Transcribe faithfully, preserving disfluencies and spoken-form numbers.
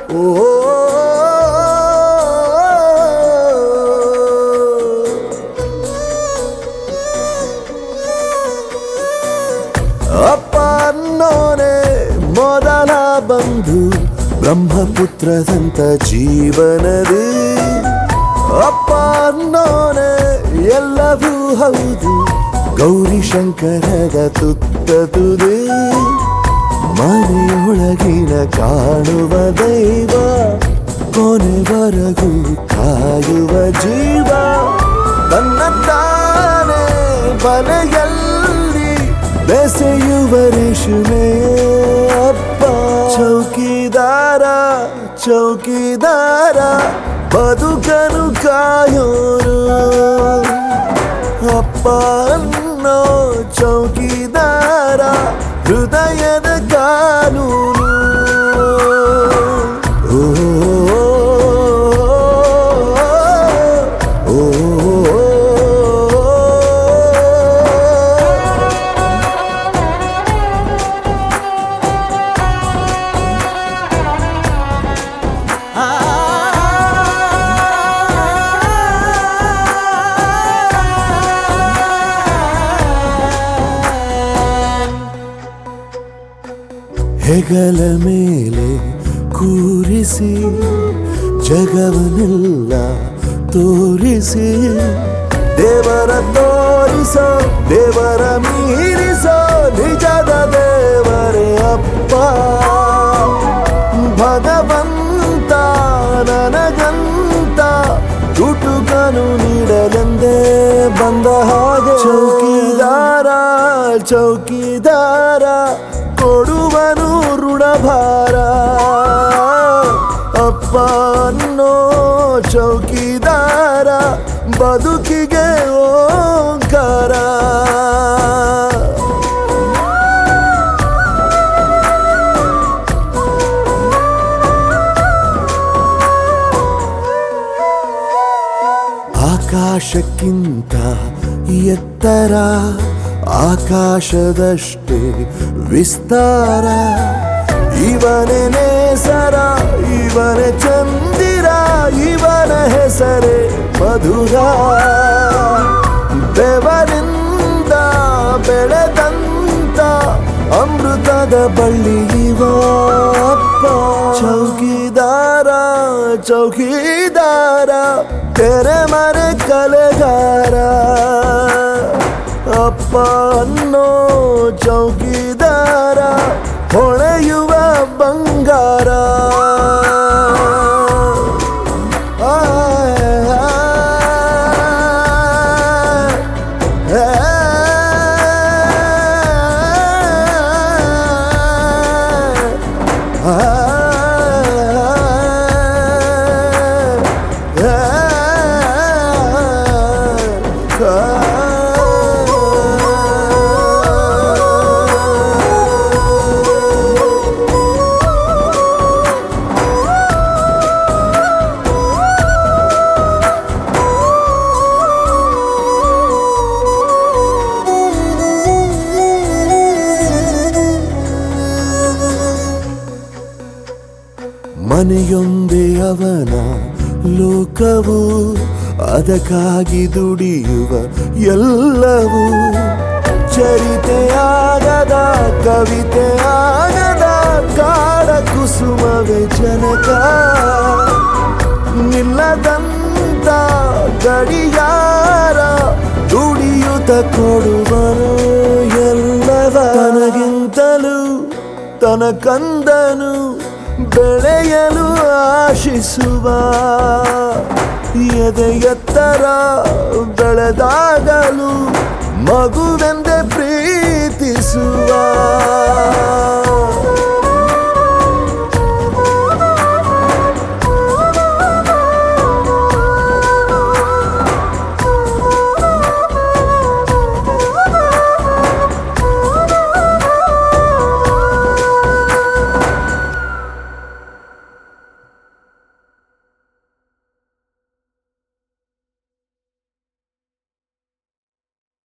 ಓ ಅಪ್ಪ ಅನ್ನೋನೆ ಮೊದಲ ಬಂಧು ಬ್ರಹ್ಮಪುತ್ರದಂತ ಜೀವನದು ಅಪ್ಪ ಅನ್ನೋನೆ ಎಲ್ಲವೂ ಹೌದು ಗೌರಿ ಶಂಕರದ ತುತ್ತದುದು ಮನೆಯೊಳಗಿನ ಕಾಣುವ ದೈವ ಕೊನೆವರೆಗೂ ಕಾಯುವ ಜೀವ ತನ್ನ ತಾನೇ ಬಲೆಯಲ್ಲಿ ಬೆಸೆಯುವ ರೇಷ್ಮೆ ಅಪ್ಪ ಚೌಕಿದಾರ ಚೌಕಿದಾರ ಬದುಕನು ಕಾಯೋರು ಅಪ್ಪ ಅನ್ನೋ ಚೌಕಿದಾರ ಹೃದಯದ ಕಾನೂನು ಓ ಓ ಹೆಗಲ ಮೇಲೆ ಕೂರಿಸಿ ಜಗವನ್ನೆಲ್ಲ ತೋರಿಸಿ ದೇವರ ತೋರಿಸೋ ದೇವರ ಮೀರಿಸೋ ನಿಜದ ದೇವರೇ ಅಪ್ಪ ಭಗವಂತ ನನಗಂತ ತುಟುಕನು ನೀಡಲೆಂದೇ ಬಂದ ಹಾಗೆ ಚೌಕಿದಾರ ಚೌಕಿದಾರ ಕೊಡುವನು ಋಣಭಾರ ಅಪ್ಪ ಅನ್ನೋ ಚೌಕಿದಾರ ಬದುಕಿಗೆ ಓಂಕಾರ ಆಕಾಶಕ್ಕಿಂತ ಎತ್ತರ ಆಕಾಶದಷ್ಟೇ ವಿಸ್ತಾರ ಇವನೇ ನೇಸರ ಇವನೇ ಚಂದಿರ ಇವನ ಹೆಸರೇ ಮಧುರ ಬೆವರಿಂದ ಬೆಳೆದಂತ ಅಮೃತದ ಬಳ್ಳಿ ಇವ ಅಪ್ಪ ಚೌಕಿದಾರ ಚೌಕಿದಾರ ತೆರೆ ಮರೆ ಕಲೆಗಾರ ಅಪ್ಪ ಅನ್ನೋ ಚೌಕಿದಾರ ಹೊಳೆಯುವ ಬಂಗಾರ ಮನೆಯೊಂದೇ ಅವನ ಲೋಕವು ಅದಕ್ಕಾಗಿ ದುಡಿಯುವ ಎಲ್ಲವೂ ಚರಿತೆಯಾಗದ ಕವಿತೆಯಾಗದ ಕಾಡ ಕುಸುಮವೇ ಜನಕ ನಿಲ್ಲದಂತ ಗಡಿಯಾರ ದುಡಿಯುತ್ತ ಕೊಡುವನು ಎಲ್ಲವ ತನಗಿಂತಲೂ ತನ ಕಂದನು ಬೆಳೆಯಲು ಆಶಿಸುವ ಎದೆ ಎತ್ತರ ಬೆಳೆದಾಗಲು ಮಗುವೆಂದೇ ಪ್ರೀತಿಸುವ